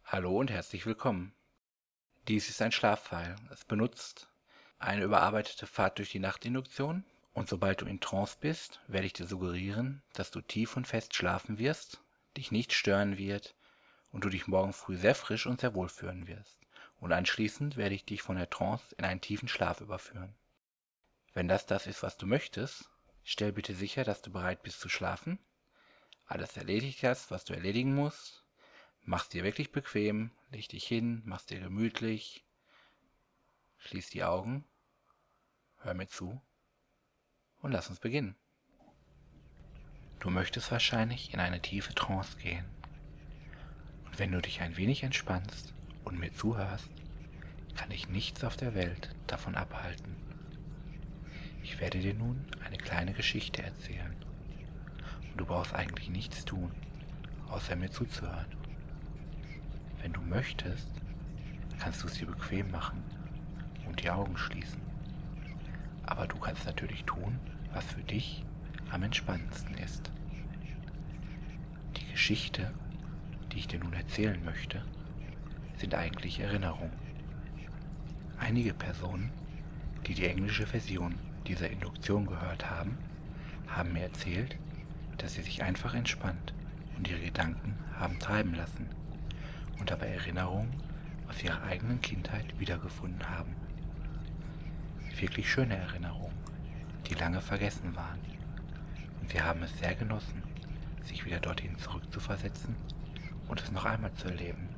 Hallo und herzlich willkommen. Dies ist ein Schlafpfeil. Es benutzt eine überarbeitete Fahrt durch die Nachtinduktion und sobald du in Trance bist, werde ich dir suggerieren, dass du tief und fest schlafen wirst, dich nicht stören wird und du dich morgen früh sehr frisch und sehr wohl fühlen wirst. Und anschließend werde ich dich von der Trance in einen tiefen Schlaf überführen. Wenn das ist, was du möchtest, stell bitte sicher, dass du bereit bist zu schlafen, alles erledigt hast, was du erledigen musst. Mach's dir wirklich bequem, leg dich hin, mach's dir gemütlich, schließ die Augen, hör mir zu und lass uns beginnen. Du möchtest wahrscheinlich in eine tiefe Trance gehen. Und wenn du dich ein wenig entspannst und mir zuhörst, kann dich nichts auf der Welt davon abhalten. Ich werde dir nun eine kleine Geschichte erzählen. Und du brauchst eigentlich nichts tun, außer mir zuzuhören. Wenn du möchtest, kannst du es dir bequem machen und die Augen schließen. Aber du kannst natürlich tun, was für dich am entspannendsten ist. Die Geschichte, die ich dir nun erzählen möchte, sind eigentlich Erinnerungen. Einige Personen, die die englische Version dieser Induktion gehört haben, haben mir erzählt, dass sie sich einfach entspannt und ihre Gedanken haben treiben lassen und dabei Erinnerungen aus ihrer eigenen Kindheit wiedergefunden haben. Wirklich schöne Erinnerungen, die lange vergessen waren. Und sie haben es sehr genossen, sich wieder dorthin zurückzuversetzen und es noch einmal zu erleben.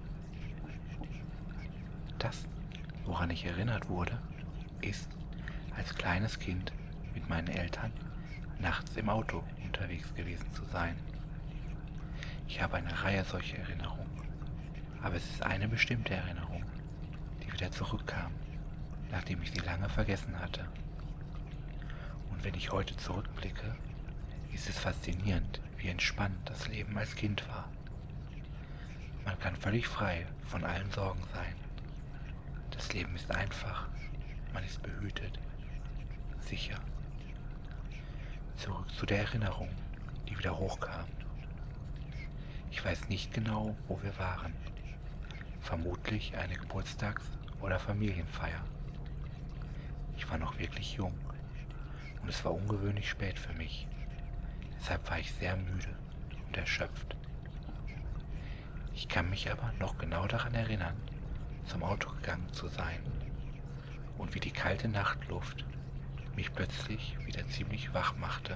Das, woran ich erinnert wurde, ist, als kleines Kind mit meinen Eltern nachts im Auto unterwegs gewesen zu sein. Ich habe eine Reihe solcher Erinnerungen, aber es ist eine bestimmte Erinnerung, die wieder zurückkam, nachdem ich sie lange vergessen hatte. Und wenn ich heute zurückblicke, ist es faszinierend, wie entspannt das Leben als Kind war. Man kann völlig frei von allen Sorgen sein. Das Leben ist einfach, man ist behütet, sicher. Zurück zu der Erinnerung, die wieder hochkam. Ich weiß nicht genau, wo wir waren. Vermutlich eine Geburtstags- oder Familienfeier. Ich war noch wirklich jung und es war ungewöhnlich spät für mich. Deshalb war ich sehr müde und erschöpft. Ich kann mich aber noch genau daran erinnern, zum Auto gegangen zu sein und wie die kalte Nachtluft mich plötzlich wieder ziemlich wach machte.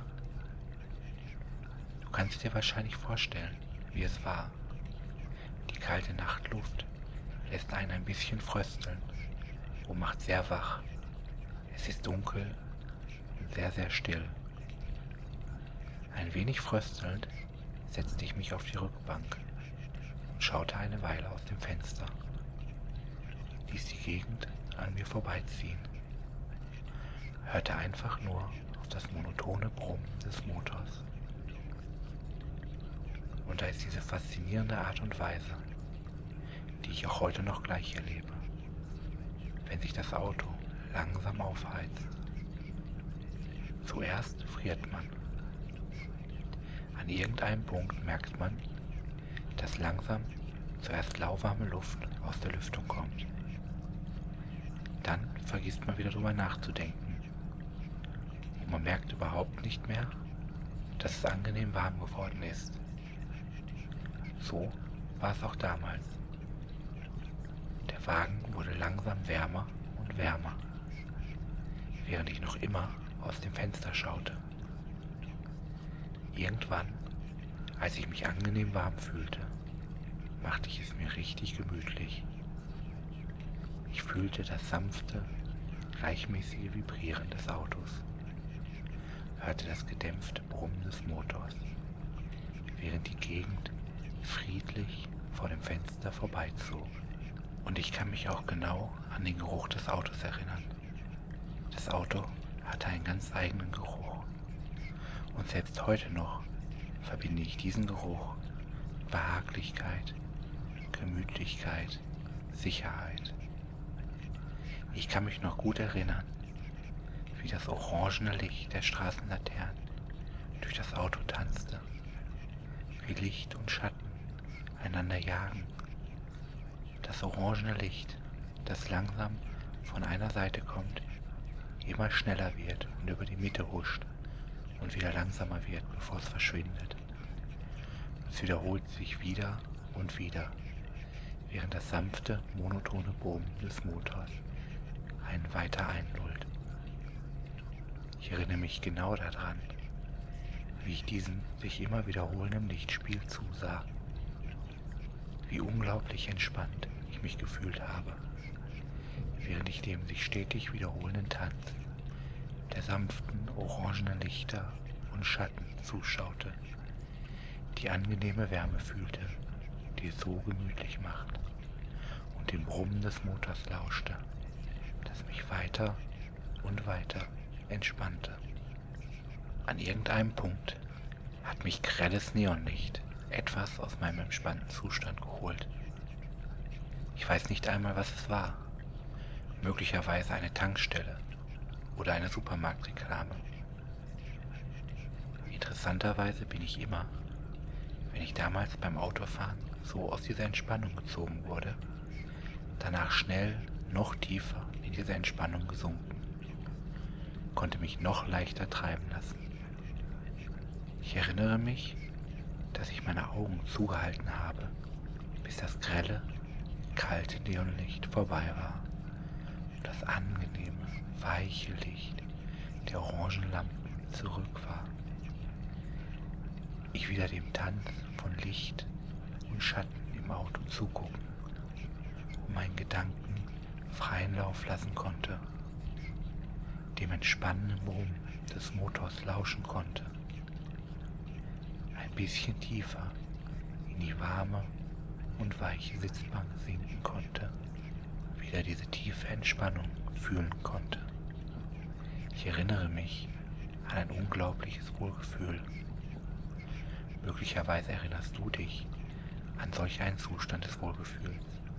Du kannst dir wahrscheinlich vorstellen, wie es war. Die kalte Nachtluft lässt einen ein bisschen frösteln und macht sehr wach. Es ist dunkel und sehr, sehr still. Ein wenig fröstelnd setzte ich mich auf die Rückbank und schaute eine Weile aus dem Fenster, ließ die Gegend an mir vorbeiziehen, hörte einfach nur auf das monotone Brummen des Motors. Und da ist diese faszinierende Art und Weise, die ich auch heute noch gleich erlebe, wenn sich das Auto langsam aufheizt. Zuerst friert man. An irgendeinem Punkt merkt man, dass langsam zuerst lauwarme Luft aus der Lüftung kommt. Dann vergisst man wieder drüber nachzudenken. Und man merkt überhaupt nicht mehr, dass es angenehm warm geworden ist. So war es auch damals. Der Wagen wurde langsam wärmer und wärmer, während ich noch immer aus dem Fenster schaute. Irgendwann, als ich mich angenehm warm fühlte, machte ich es mir richtig gemütlich. Ich fühlte das sanfte, gleichmäßige Vibrieren des Autos, hörte das gedämpfte Brummen des Motors, während die Gegend friedlich vor dem Fenster vorbeizog. Und ich kann mich auch genau an den Geruch des Autos erinnern. Das Auto hatte einen ganz eigenen Geruch. Und selbst heute noch verbinde ich diesen Geruch mit Behaglichkeit, Gemütlichkeit, Sicherheit. Ich kann mich noch gut erinnern, wie das orangene Licht der Straßenlaternen durch das Auto tanzte, wie Licht und Schatten einander jagen Das orangene Licht, das langsam von einer Seite kommt, immer schneller wird und über die Mitte huscht und wieder langsamer wird, bevor es verschwindet. Es wiederholt sich wieder und wieder, während das sanfte, monotone Brummen des Motors einen weiter einlullt. Ich erinnere mich genau daran, wie ich diesem sich immer wiederholenden Lichtspiel zusah. Wie unglaublich entspannt ich mich gefühlt habe, während ich dem sich stetig wiederholenden Tanz der sanften, orangenen Lichter und Schatten zuschaute, die angenehme Wärme fühlte, die es so gemütlich macht, und dem Brummen des Motors lauschte, das mich weiter und weiter entspannte. An irgendeinem Punkt hat mich grelles Neonlicht etwas aus meinem entspannten Zustand geholt. Ich weiß nicht einmal, was es war. Möglicherweise eine Tankstelle oder eine Supermarktreklame. Interessanterweise bin ich immer, wenn ich damals beim Autofahren so aus dieser Entspannung gezogen wurde, danach schnell noch tiefer in diese Entspannung gesunken, konnte mich noch leichter treiben lassen. Ich erinnere mich, dass ich meine Augen zugehalten habe, bis das grelle, kalte Neonlicht vorbei war und das angenehme, weiche Licht der orangen Lampen zurück war. Ich wieder dem Tanz von Licht und Schatten im Auto zugucken und meinen Gedanken freien Lauf lassen konnte, dem entspannenden Brummen des Motors lauschen konnte, ein bisschen tiefer in die warme und weiche Sitzbank sinken konnte, wieder diese tiefe Entspannung fühlen konnte. Ich erinnere mich an ein unglaubliches Wohlgefühl. Möglicherweise erinnerst du dich an solch einen Zustand des Wohlgefühls.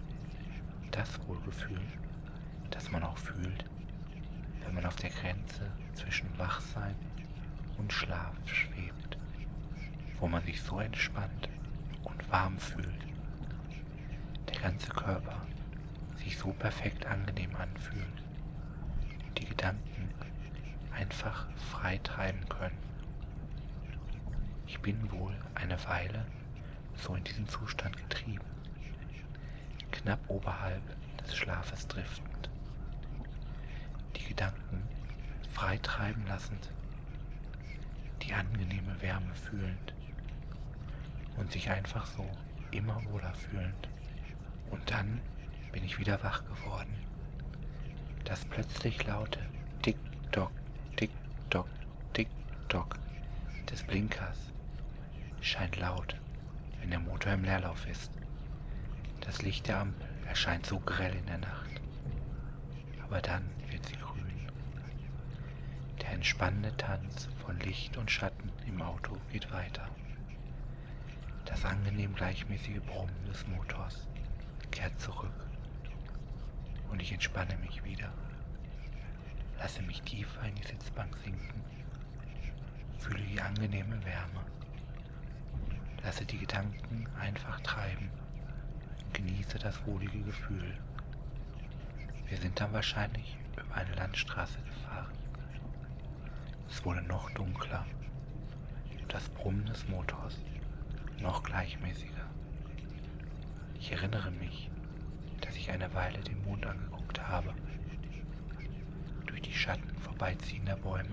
Das Wohlgefühl, das man auch fühlt, wenn man auf der Grenze zwischen Wachsein und Schlaf schwebt, wo man sich so entspannt und warm fühlt, der ganze Körper sich so perfekt angenehm anfühlt und die Gedanken einfach frei treiben können. Ich bin wohl eine Weile so in diesen Zustand getrieben, knapp oberhalb des Schlafes driftend, die Gedanken frei treiben lassend, die angenehme Wärme fühlend und sich einfach so immer wohler fühlend. Und dann bin ich wieder wach geworden. Das plötzlich laute Tick-Tock, Tick-Tock, Tick-Tock des Blinkers scheint laut, wenn der Motor im Leerlauf ist. Das Licht der Ampel erscheint so grell in der Nacht. Aber dann wird sie grün. Der entspannende Tanz von Licht und Schatten im Auto geht weiter. Das angenehm gleichmäßige Brummen des Motors kehrt zurück und ich entspanne mich wieder. Lasse mich tiefer in die Sitzbank sinken, fühle die angenehme Wärme, lasse die Gedanken einfach treiben und genieße das wohlige Gefühl. Wir sind dann wahrscheinlich über eine Landstraße gefahren. Es wurde noch dunkler und das Brummen des Motors noch gleichmäßiger. Ich erinnere mich, dass ich eine Weile den Mond angeguckt habe, durch die Schatten vorbeiziehender Bäume,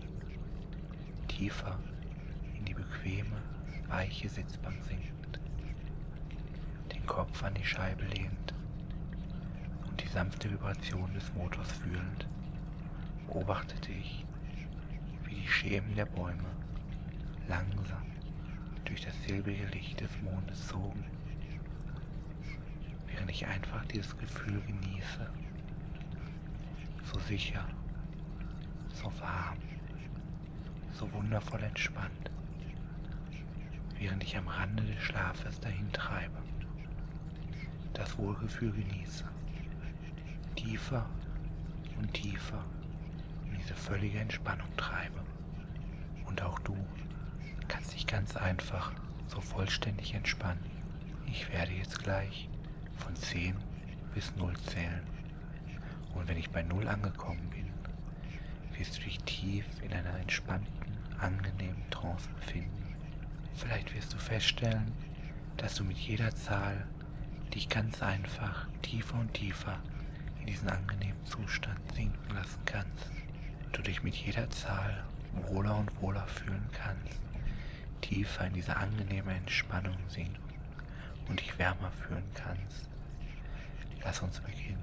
tiefer in die bequeme, weiche Sitzbank sinkend, den Kopf an die Scheibe lehnend und die sanfte Vibration des Motors fühlend, beobachtete ich, wie die Schemen der Bäume langsam durch das silbrige Licht des Mondes zogen, während ich einfach dieses Gefühl genieße, so sicher, so warm, so wundervoll entspannt, während ich am Rande des Schlafes dahin treibe, das Wohlgefühl genieße, tiefer und tiefer in diese völlige Entspannung treibe. Und auch du kannst dich ganz einfach so vollständig entspannen. Ich werde jetzt gleich von 10 bis 0 zählen. Und wenn ich bei 0 angekommen bin, wirst du dich tief in einer entspannten, angenehmen Trance befinden. Vielleicht wirst du feststellen, dass du mit jeder Zahl dich ganz einfach tiefer und tiefer in diesen angenehmen Zustand sinken lassen kannst. Du dich mit jeder Zahl wohler und wohler fühlen kannst, tiefer in diese angenehme Entspannung sinken und dich wärmer fühlen kannst. Lass uns beginnen.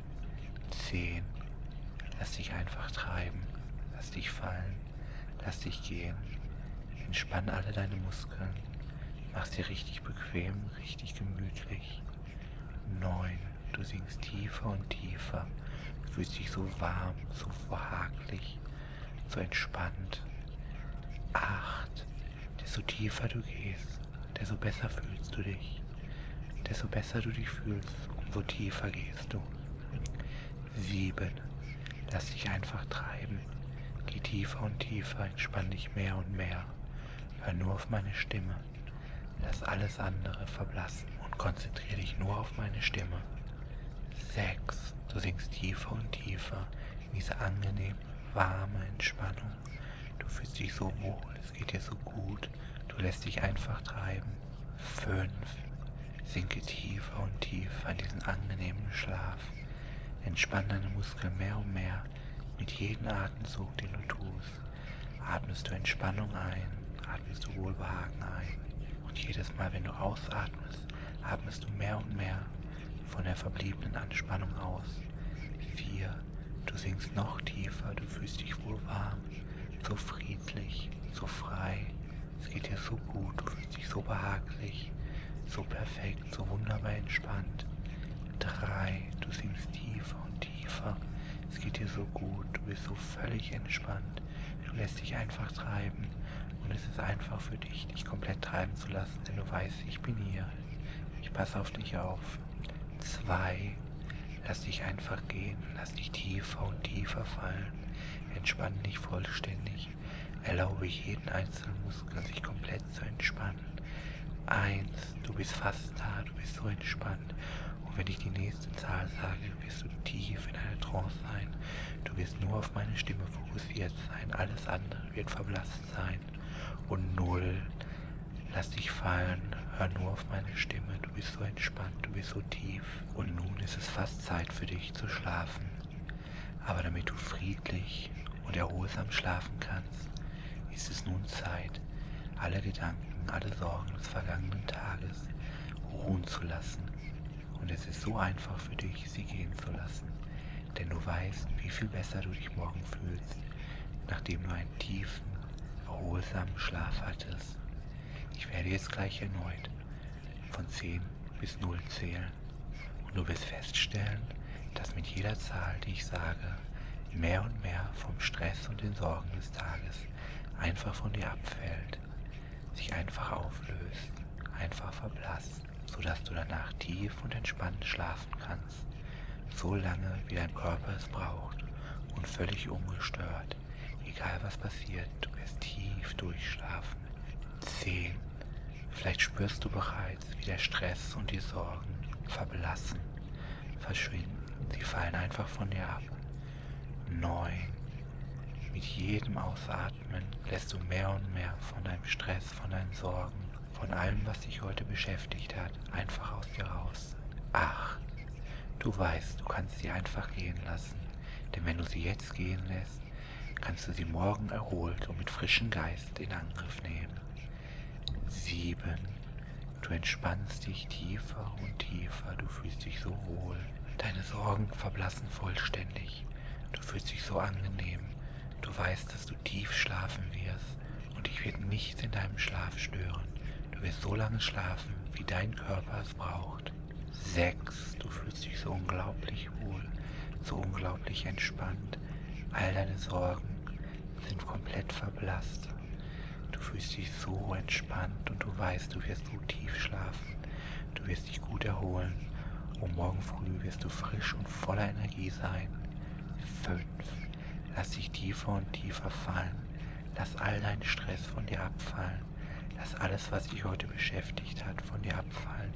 10. Lass dich einfach treiben. Lass dich fallen. Lass dich gehen. Entspann alle deine Muskeln. Mach's dir richtig bequem, richtig gemütlich. 9. Du sinkst tiefer und tiefer. Du fühlst dich so warm, so behaglich, so entspannt. 8. Desto tiefer du gehst, desto besser fühlst du dich. Desto besser du dich fühlst, umso tiefer gehst du. 7. Lass dich einfach treiben. Geh tiefer und tiefer, entspann dich mehr und mehr. Hör nur auf meine Stimme. Lass alles andere verblassen und konzentriere dich nur auf meine Stimme. 6. Du sinkst tiefer und tiefer in diese angenehme, warme Entspannung. Du fühlst dich so wohl, es geht dir so gut. Du lässt dich einfach treiben. 5. Sinke tiefer und tiefer in diesen angenehmen Schlaf. Entspann deine Muskeln mehr und mehr mit jedem Atemzug, den du tust. Atmest du Entspannung ein, atmest du Wohlbehagen ein. Und jedes Mal, wenn du ausatmest, atmest du mehr und mehr von der verbliebenen Anspannung aus. 4. Du sinkst noch tiefer, du fühlst dich wohl warm, so friedlich, so frei. Es geht dir so gut, du fühlst dich so behaglich, so perfekt, so wunderbar entspannt. 3. Du sinkst tiefer und tiefer. Es geht dir so gut, du bist so völlig entspannt. Du lässt dich einfach treiben und es ist einfach für dich, dich komplett treiben zu lassen, denn du weißt, ich bin hier. Ich passe auf dich auf. 2. Lass dich einfach gehen, lass dich tiefer und tiefer fallen. Entspann dich vollständig. Erlaube jeden einzelnen Muskel, sich komplett zu entspannen. 1. Du bist fast da, du bist so entspannt. Und wenn ich die nächste Zahl sage, wirst du tief in einer Trance sein. Du wirst nur auf meine Stimme fokussiert sein. Alles andere wird verblasst sein. Und 0. Lass dich fallen. Hör nur auf meine Stimme. Du bist so entspannt. Du bist so tief. Und nun ist es fast Zeit für dich zu schlafen. Aber damit du friedlich und erholsam schlafen kannst, ist es nun Zeit, alle Gedanken, alle Sorgen des vergangenen Tages ruhen zu lassen. Und es ist so einfach für dich, sie gehen zu lassen, denn du weißt, wie viel besser du dich morgen fühlst, nachdem du einen tiefen, erholsamen Schlaf hattest. Ich werde jetzt gleich erneut von 10 bis 0 zählen und du wirst feststellen, dass mit jeder Zahl, die ich sage, mehr und mehr vom Stress und den Sorgen des Tages einfach von dir abfällt, sich einfach auflöst, einfach verblasst, sodass du danach tief und entspannt schlafen kannst, so lange wie dein Körper es braucht und völlig ungestört, egal was passiert, du wirst tief durchschlafen. 10. Vielleicht spürst du bereits, wie der Stress und die Sorgen verblassen, verschwinden, sie fallen einfach von dir ab. 9. Mit jedem Ausatmen lässt du mehr und mehr von deinem Stress, von deinen Sorgen, von allem, was dich heute beschäftigt hat, einfach aus dir raus. 8. Du weißt, du kannst sie einfach gehen lassen, denn wenn du sie jetzt gehen lässt, kannst du sie morgen erholt und mit frischem Geist in Angriff nehmen. 7. Du entspannst dich tiefer und tiefer, du fühlst dich so wohl. Deine Sorgen verblassen vollständig. Du fühlst dich so angenehm. Du weißt, dass du tief schlafen wirst und dich wird nichts in deinem Schlaf stören. Du wirst so lange schlafen, wie dein Körper es braucht. 6. Du fühlst dich so unglaublich wohl, so unglaublich entspannt. All deine Sorgen sind komplett verblasst. Du fühlst dich so entspannt und du weißt, du wirst so tief schlafen. Du wirst dich gut erholen und morgen früh wirst du frisch und voller Energie sein. 5. Lass dich tiefer und tiefer fallen. Lass all deinen Stress von dir abfallen. Lass alles, was dich heute beschäftigt hat, von dir abfallen.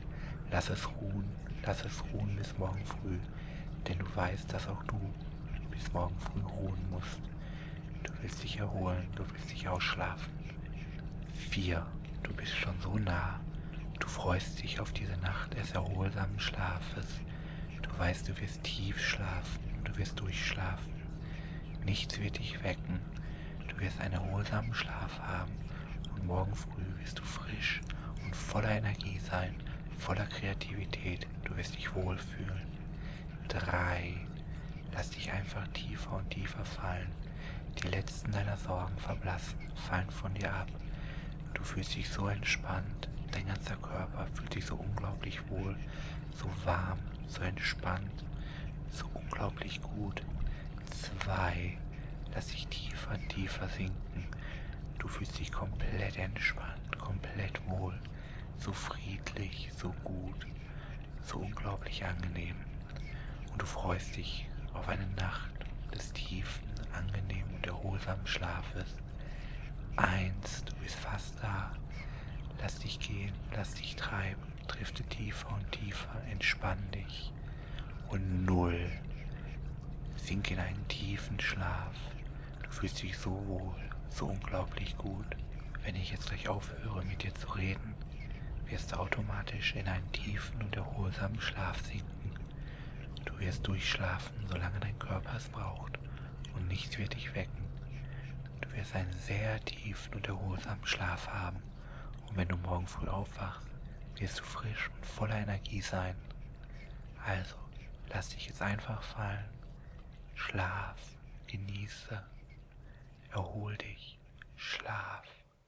Lass es ruhen bis morgen früh, denn du weißt, dass auch du bis morgen früh ruhen musst. Du willst dich erholen, du willst dich ausschlafen. 4. Du bist schon so nah. Du freust dich auf diese Nacht des erholsamen Schlafes. Du weißt, du wirst tief schlafen, du wirst durchschlafen. Nichts wird dich wecken. Du wirst einen erholsamen Schlaf haben und morgen früh wirst du frisch und voller Energie sein, voller Kreativität. Du wirst dich wohlfühlen. 3. Lass dich einfach tiefer und tiefer fallen. Die letzten deiner Sorgen verblassen, fallen von dir ab. Du fühlst dich so entspannt, dein ganzer Körper fühlt sich so unglaublich wohl, so warm, so entspannt, so unglaublich gut. 2. Lass dich tiefer und tiefer sinken. Du fühlst dich komplett entspannt, komplett wohl, so friedlich, so gut, so unglaublich angenehm. Und du freust dich auf eine Nacht des tiefen, angenehmen und erholsamen Schlafes. 1. Du bist fast da. Lass dich gehen, lass dich treiben, drifte tiefer und tiefer, entspann dich. Und 0. Sink in einen tiefen Schlaf. Du fühlst dich so wohl, so unglaublich gut. Wenn ich jetzt gleich aufhöre, mit dir zu reden, wirst du automatisch in einen tiefen und erholsamen Schlaf sinken. Du wirst durchschlafen, solange dein Körper es braucht, und nichts wird dich wecken. Du wirst einen sehr tiefen und erholsamen Schlaf haben, und wenn du morgen früh aufwachst, wirst du frisch und voller Energie sein. Also, lass dich jetzt einfach fallen, schlaf, genieße, erhol dich, schlaf.